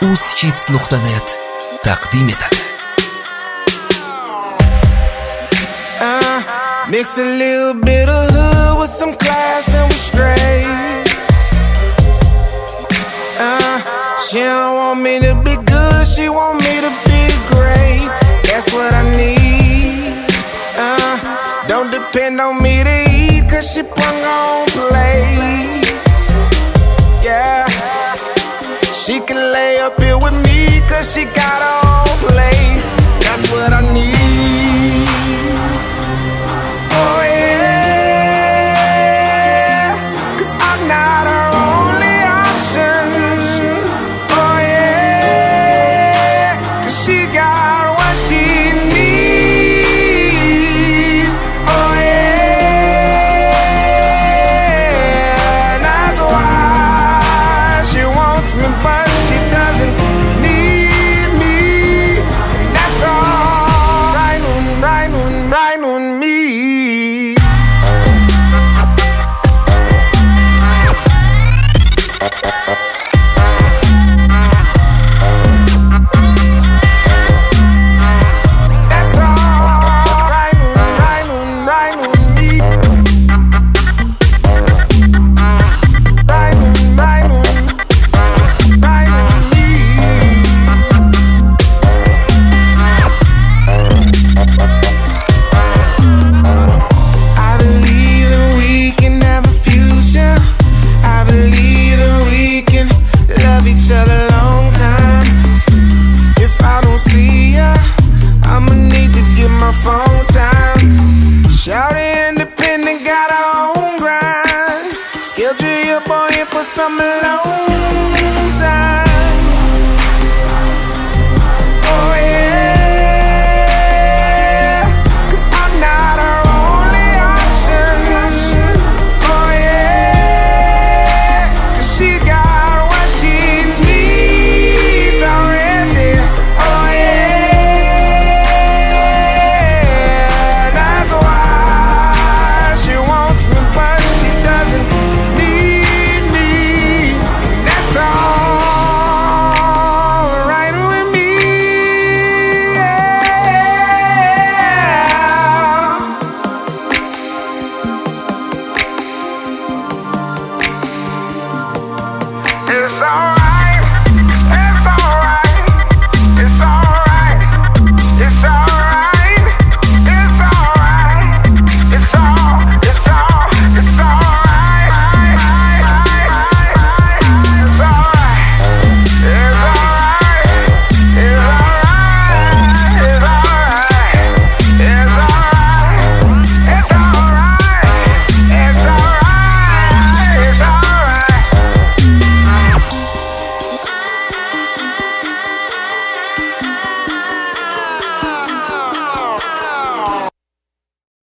ushits.net taqdim etadi. Mix a little bit of hood with some class and we straight. She don't want me to be good, she want me to be great. That's what I need. Don't depend on me to eat, cause she put on play. Yeah, she can lay up here with me, cause she got her own place. That's what I need. Oh yeah, cause I'm not her only option. Oh yeah, cause she got what she needs. Oh yeah, that's why she wants me, but she doesn't need me. And that's all right on me. For some alone time. Oh yeah, cause I'm not her only option. Oh yeah, cause she got what she needs already. Oh yeah, that's why she wants me, but she doesn't need me. That's all right with me. Yeah. It's all